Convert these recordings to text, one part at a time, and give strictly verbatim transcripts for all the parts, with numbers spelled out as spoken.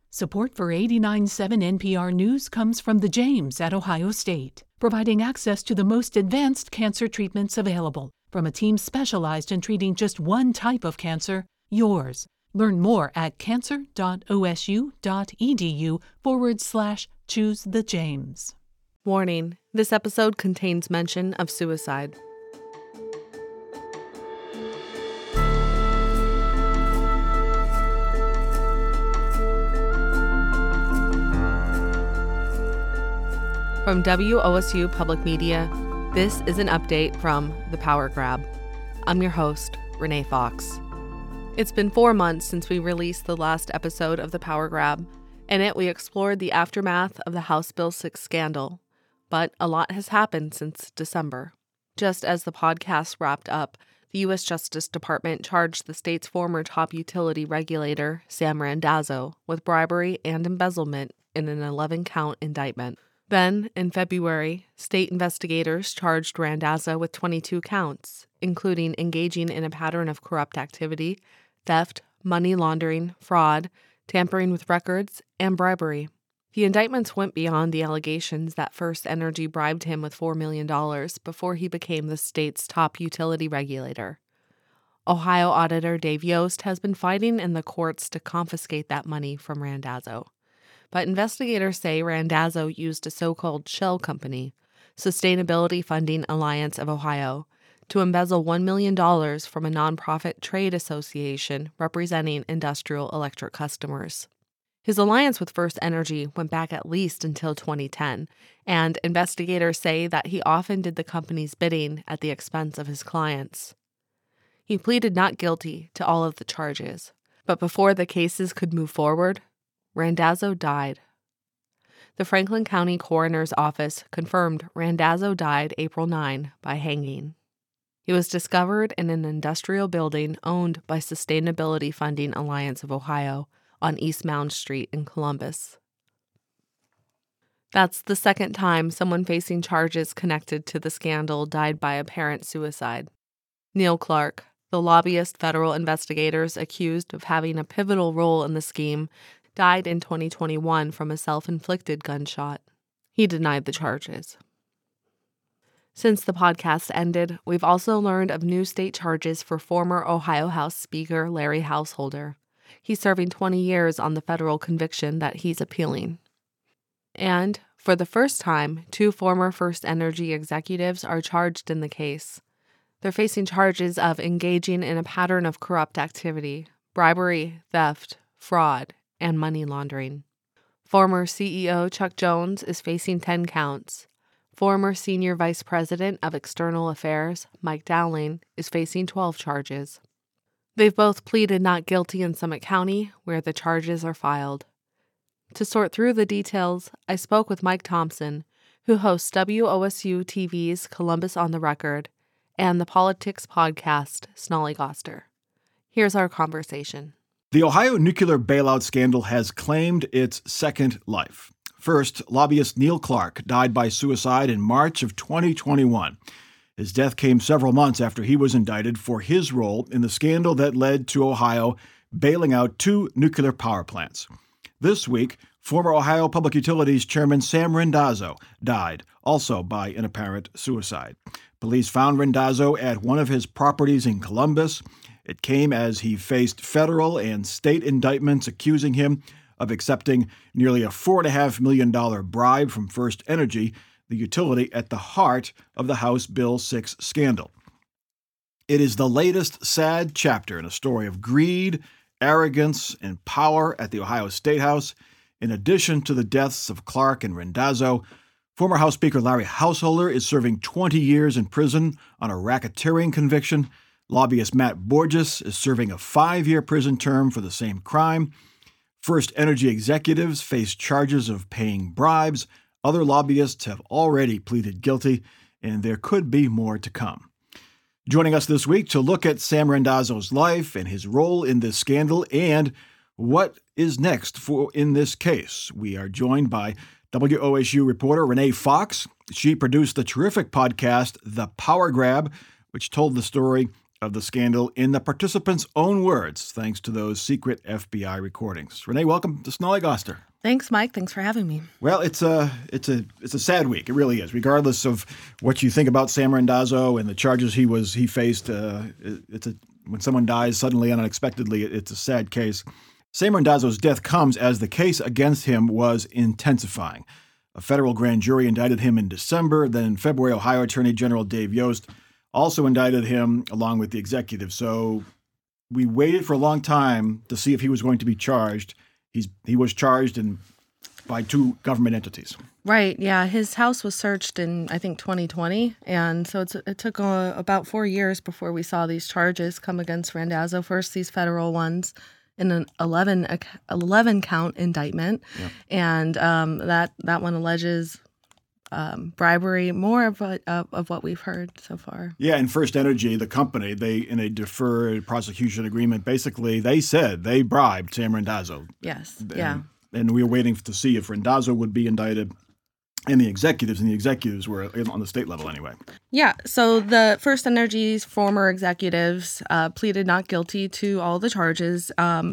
Support for eighty-nine point seven N P R News comes from the James at Ohio State, providing access to the most advanced cancer treatments available from a team specialized in treating just one type of cancer, yours. Learn more at cancer.osu.edu forward slash choose the James. Warning, this episode contains mention of suicide. From W O S U Public Media, this is an update from The Power Grab. I'm your host, Renee Fox. It's been four months since we released the last episode of The Power Grab. In it, we explored the aftermath of the House Bill six scandal. But a lot has happened since December. Just as the podcast wrapped up, the U S Justice Department charged the state's former top utility regulator, Sam Randazzo, with bribery and embezzlement in an eleven-count indictment. Then, in February, state investigators charged Randazzo with twenty-two counts, including engaging in a pattern of corrupt activity, theft, money laundering, fraud, tampering with records, and bribery. The indictments went beyond the allegations that First Energy bribed him with four million dollars before he became the state's top utility regulator. Ohio Auditor Dave Yost has been fighting in the courts to confiscate that money from Randazzo. But investigators say Randazzo used a so-called shell company, Sustainability Funding Alliance of Ohio, to embezzle one million dollars from a nonprofit trade association representing industrial electric customers. His alliance with First Energy went back at least until twenty ten, and investigators say that he often did the company's bidding at the expense of his clients. He pleaded not guilty to all of the charges, but before the cases could move forward, Randazzo died. The Franklin County Coroner's Office confirmed Randazzo died April ninth by hanging. He was discovered in an industrial building owned by Sustainability Funding Alliance of Ohio on East Mound Street in Columbus. That's the second time someone facing charges connected to the scandal died by apparent suicide. Neil Clark, the lobbyist federal investigators accused of having a pivotal role in the scheme, died in twenty twenty-one from a self-inflicted gunshot. He denied the charges. Since the podcast ended, we've also learned of new state charges for former Ohio House Speaker Larry Householder. He's serving twenty years on the federal conviction that he's appealing. And, for the first time, two former First Energy executives are charged in the case. They're facing charges of engaging in a pattern of corrupt activity, bribery, theft, fraud, and money laundering. Former C E O Chuck Jones is facing ten counts. Former Senior Vice President of External Affairs Mike Dowling is facing twelve charges. They've both pleaded not guilty in Summit County, where the charges are filed. To sort through the details, I spoke with Mike Thompson, who hosts W O S U T V's Columbus on the Record and the politics podcast Snollygoster. Here's our conversation. The Ohio nuclear bailout scandal has claimed its second life. First, lobbyist Neil Clark died by suicide in March of twenty twenty-one. His death came several months after he was indicted for his role in the scandal that led to Ohio bailing out two nuclear power plants. This week, former Ohio Public Utilities Chairman Sam Randazzo died, also by an apparent suicide. Police found Randazzo at one of his properties in Columbus. It came as he faced federal and state indictments accusing him of accepting nearly a four point five million dollars bribe from First Energy, the utility at the heart of the House Bill six scandal. It is the latest sad chapter in a story of greed, arrogance, and power at the Ohio State House. In addition to the deaths of Clark and Randazzo, former House Speaker Larry Householder is serving twenty years in prison on a racketeering conviction. Lobbyist Matt Borges is serving a five-year prison term for the same crime. First Energy executives face charges of paying bribes. Other lobbyists have already pleaded guilty, and there could be more to come. Joining us this week to look at Sam Randazzo's life and his role in this scandal and what is next for in this case, we are joined by W O S U reporter Renee Fox. She produced the terrific podcast, The Power Grab, which told the story of the scandal in the participants' own words, thanks to those secret F B I recordings. Renee, welcome to Snollygoster. Thanks, Mike. Thanks for having me. Well, it's a it's a it's a sad week. It really is. Regardless of what you think about Sam Randazzo and the charges he was he faced, uh, it's a when someone dies suddenly and unexpectedly, it's a sad case. Sam Randazzo's death comes as the case against him was intensifying. A federal grand jury indicted him in December. Then in February, Ohio Attorney General Dave Yost also indicted him along with the executive. So we waited for a long time to see if he was going to be charged. He's he was charged in, by two government entities. Right. Yeah. His house was searched in, I think, twenty twenty. And so it's, it took uh, about four years before we saw these charges come against Randazzo. First, these federal ones in an eleven, eleven count indictment. Yeah. And um, that, that one alleges um, bribery, more of, a, of of what we've heard so far. Yeah. And First Energy, the company, they in a deferred prosecution agreement, basically they said they bribed Sam Randazzo. Yes. And, yeah. And we were waiting to see if Randazzo would be indicted. And the executives, and the executives were on the state level anyway. Yeah. So the First Energy's former executives uh, pleaded not guilty to all the charges, um,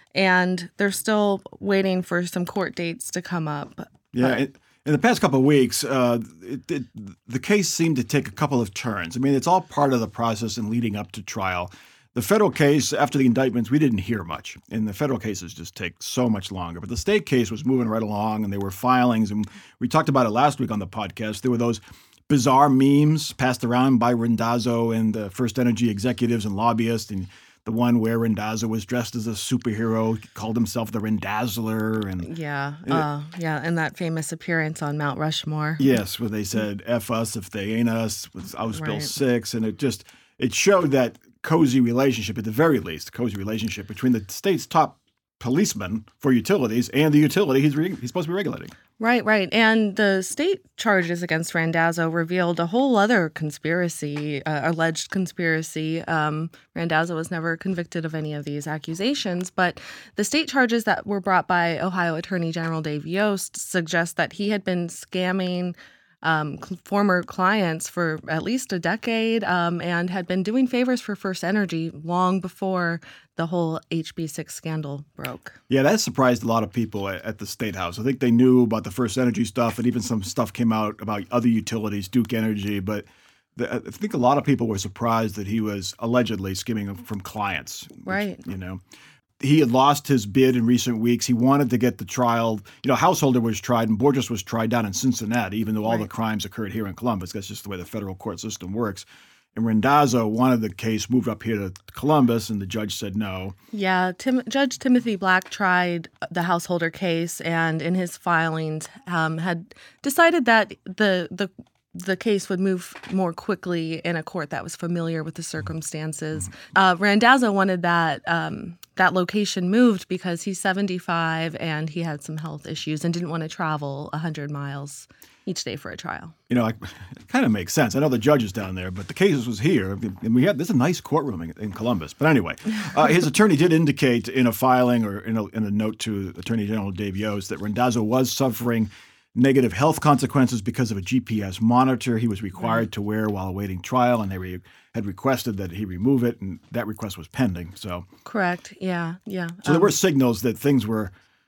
and they're still waiting for some court dates to come up. Yeah. It, in the past couple of weeks, uh, it, it, the case seemed to take a couple of turns. I mean, it's all part of the process in leading up to trial. The federal case, after the indictments, we didn't hear much. And the federal cases just take so much longer. But the state case was moving right along, and there were filings. And we talked about it last week on the podcast. There were those bizarre memes passed around by Randazzo and the First Energy executives and lobbyists. And the one where Randazzo was dressed as a superhero, called himself the Randazzler. And yeah, uh, yeah, and that famous appearance on Mount Rushmore. Yes, where they said, F us if they ain't us, with House Bill Right. six. And it just, it showed that cozy relationship, at the very least, cozy relationship between the state's top policeman for utilities and the utility he's, re- he's supposed to be regulating. Right, right. And the state charges against Randazzo revealed a whole other conspiracy, uh, alleged conspiracy. Um, Randazzo was never convicted of any of these accusations, but the state charges that were brought by Ohio Attorney General Dave Yost suggest that he had been scamming Um, cl- former clients for at least a decade um, and had been doing favors for First Energy long before the whole H B six scandal broke. Yeah, that surprised a lot of people at, at the State House. I think they knew about the First Energy stuff, and even some stuff came out about other utilities, Duke Energy. But the, I think a lot of people were surprised that he was allegedly skimming from clients. Which, Right. You know. He had lost his bid in recent weeks. He wanted to get the trial. You know, Householder was tried and Borges was tried down in Cincinnati, even though all Right. the crimes occurred here in Columbus. That's just the way the federal court system works. And Randazzo wanted the case moved up here to Columbus, and the judge said no. Yeah, Tim, Judge Timothy Black tried the Householder case, and in his filings um, had decided that the the the case would move more quickly in a court that was familiar with the circumstances. Uh, Randazzo wanted that um, that location moved because he's seventy-five and he had some health issues and didn't want to travel one hundred miles each day for a trial. You know, it kind of makes sense. I know the judge is down there, but the case was here, and we had this is a nice courtroom in, in Columbus. But anyway, uh, his attorney did indicate in a filing or in a, in a note to Attorney General Dave Yost that Randazzo was suffering negative health consequences because of a G P S monitor he was required to wear while awaiting trial, and they re- had requested that he remove it, and that request was pending. So, Correct. Yeah. Yeah. so there were signals that things were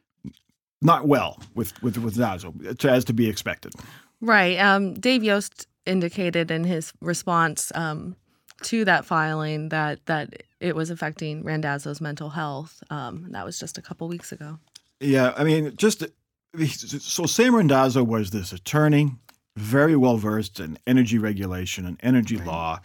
not well with with with Randazzo, as to be expected. Right. Um, Dave Yost indicated in his response um, to that filing that that it was affecting Randazzo's mental health. Um, that was just a couple weeks ago. Yeah, I mean, just so Sam Randazzo was this attorney, very well versed in energy regulation and energy Right. law,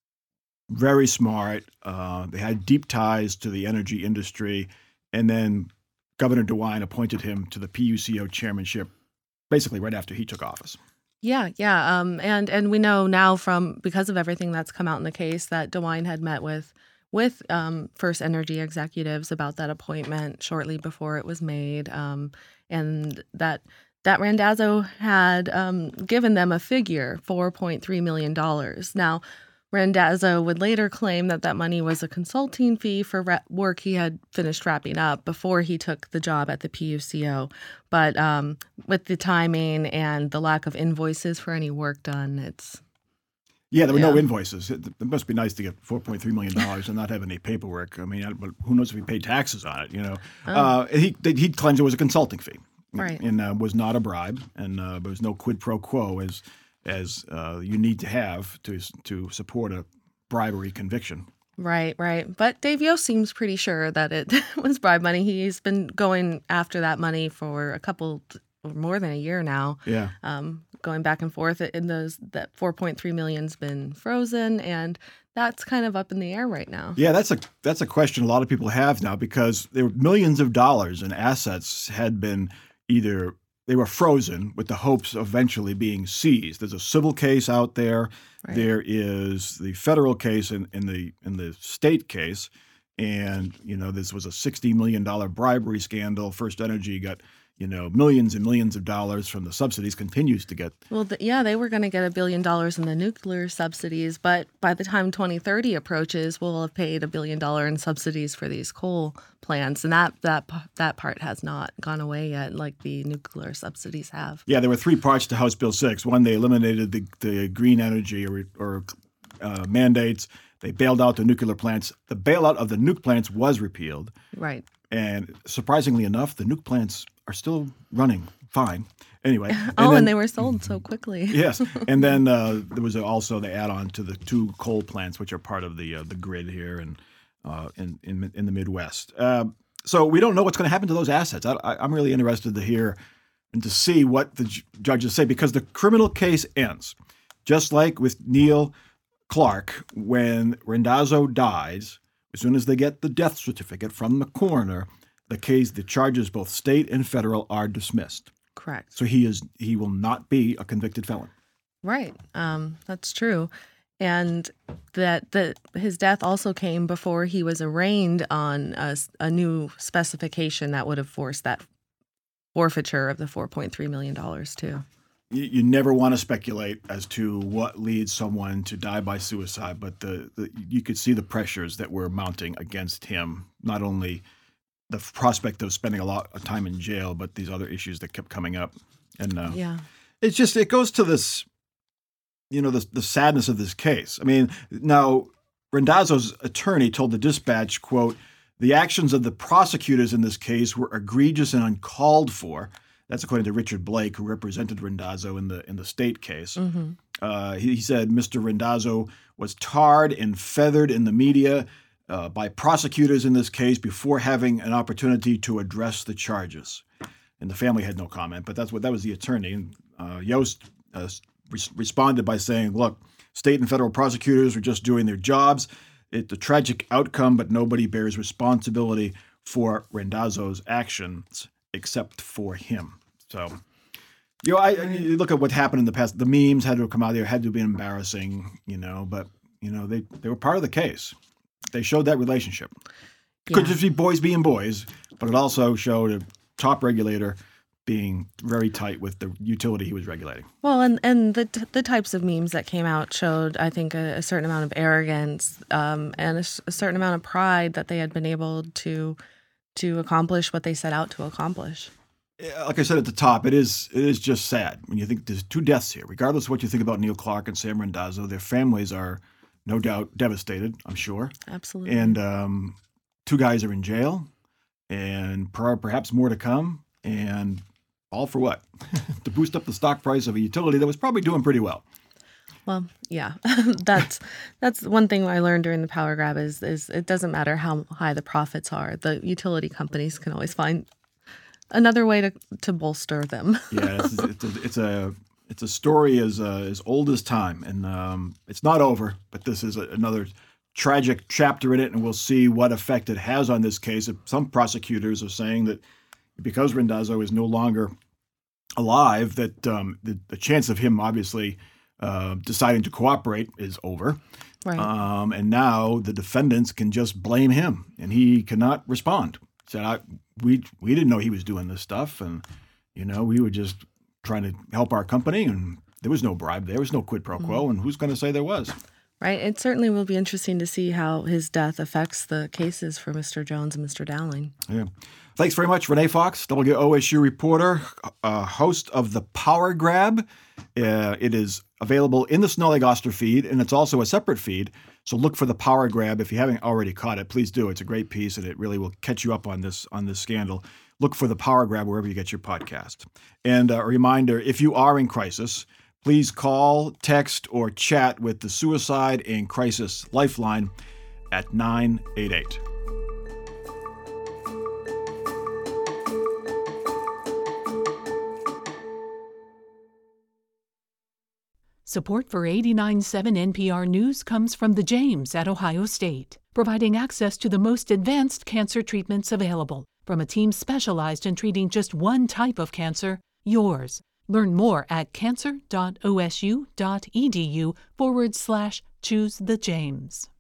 very smart. Uh, they had deep ties to the energy industry, and then Governor DeWine appointed him to the P U C O chairmanship, basically right after he took office. Yeah, yeah. Um, and and we know now from because of everything that's come out in the case that DeWine had met with with um, First Energy executives about that appointment shortly before it was made, um, and that that Randazzo had um, given them a figure, four point three million dollars. Now, Randazzo would later claim that that money was a consulting fee for ra- work he had finished wrapping up before he took the job at the P U C O. But um, with the timing and the lack of invoices for any work done, it's... Yeah, there were Yeah. no invoices. It, it must be nice to get four point three million dollars and not have any paperwork. I mean, I, but who knows if he paid taxes on it, you know. Oh. Uh, he he claims it was a consulting fee. Right. And uh, was not a bribe, and uh, there was no quid pro quo as as uh, you need to have to to support a bribery conviction. Right, right. But Dave Yost seems pretty sure that it was bribe money. He's been going after that money for a couple, or more than a year now. Yeah. Um, going back and forth. In those, that four point three million's been frozen, and that's kind of up in the air right now. Yeah, that's a that's a question a lot of people have now, because there were millions of dollars in assets had been either they were frozen with the hopes of eventually being seized. There's a civil case out there. Right. There is the federal case in, in the in the state case, and you know this was a sixty million dollars bribery scandal. First Energy got you know millions and millions of dollars from the subsidies, continues to get. Well, the, yeah, they were going to get a billion dollars in the nuclear subsidies, but by the time twenty thirty approaches, we'll have paid a billion dollar in subsidies for these coal plants, and that that that part has not gone away yet, like the nuclear subsidies have. Yeah, there were three parts to House Bill six. One, they eliminated the, the green energy or, or uh, mandates. They bailed out the nuclear plants. The bailout of the nuke plants was repealed. Right. And surprisingly enough, the nuke plants are still running fine. Anyway. And oh, then, and they were sold so quickly. Yes. And then uh, there was also the add-on to the two coal plants, which are part of the uh, the grid here and uh, in, in in the Midwest. Uh, so we don't know what's going to happen to those assets. I, I, I'm really interested to hear and to see what the j- judges say, because the criminal case ends. Just like with Neil Clark, when Randazzo dies, as soon as they get the death certificate from the coroner, the case, the charges, both state and federal, are dismissed. Correct. So he is he will not be a convicted felon. Right. Um, that's true. And that that his death also came before he was arraigned on a, a new specification that would have forced that forfeiture of the four point three million dollars too. You, you never want to speculate as to what leads someone to die by suicide, but the, the you could see the pressures that were mounting against him. Not only the prospect of spending a lot of time in jail, but these other issues that kept coming up. And uh, Yeah. it's just it goes to this, you know, the the sadness of this case. I mean, now Randazzo's attorney told the Dispatch, quote, "The actions of the prosecutors in this case were egregious and uncalled for." That's according to Richard Blake, who represented Randazzo in the in the state case. Mm-hmm. Uh, he, he said Mister Randazzo was tarred and feathered in the media uh, by prosecutors in this case before having an opportunity to address the charges. And the family had no comment, but that's what that was the attorney. And uh, Yost uh, re- responded by saying, "Look, state and federal prosecutors are just doing their jobs. It's a tragic outcome, but nobody bears responsibility for Randazzo's actions except for him." So, you know, I, I you look at what happened in the past. The memes had to have come out there, had to have been embarrassing, you know, but, you know, they, they were part of the case. They showed that relationship. It could Yeah. just be boys being boys, but it also showed a top regulator being very tight with the utility he was regulating. Well, and, and the t- the types of memes that came out showed, I think, a, a certain amount of arrogance um, and a, s- a certain amount of pride that they had been able to to accomplish what they set out to accomplish. Yeah, like I said at the top, it is it is just sad when you think there's two deaths here. Regardless of what you think about Neil Clark and Sam Randazzo, their families are no doubt devastated, I'm sure. Absolutely. And um, two guys are in jail, and per- perhaps more to come. And all for what? To boost up the stock price of a utility that was probably doing pretty well. Well, yeah, that's that's one thing I learned during the power grab is is it doesn't matter how high the profits are. The utility companies can always find another way to, to bolster them. Yeah, it's, it's, a, it's a it's a story as uh, as old as time, and um, it's not over. But this is a, another tragic chapter in it, and we'll see what effect it has on this case. Some prosecutors are saying that because Randazzo is no longer alive, that um, the, the chance of him obviously uh, deciding to cooperate is over. Right. Um, and now the defendants can just blame him, and he cannot respond. He said, I, we we didn't know he was doing this stuff, and you know we were just trying to help our company, and there was no bribe, there was no quid pro quo, and who's going to say there was? Right. It certainly will be interesting to see how his death affects the cases for Mister Jones and Mister Dowling. Yeah. Thanks very much, Renee Fox, W O S U reporter, uh, host of The Power Grab. Uh, it is available in the Snow Lake Oster feed, and it's also a separate feed. So look for The Power Grab. If you haven't already caught it, please do. It's a great piece, and it really will catch you up on this on this scandal. Look for The Power Grab wherever you get your podcast. And uh, a reminder, if you are in crisis, please call, text, or chat with the Suicide and Crisis Lifeline at nine eight eight. Support for eighty-nine point seven N P R News comes from the James at Ohio State, providing access to the most advanced cancer treatments available from a team specialized in treating just one type of cancer, yours. Learn more at cancer.osu.edu forward slash choose the James.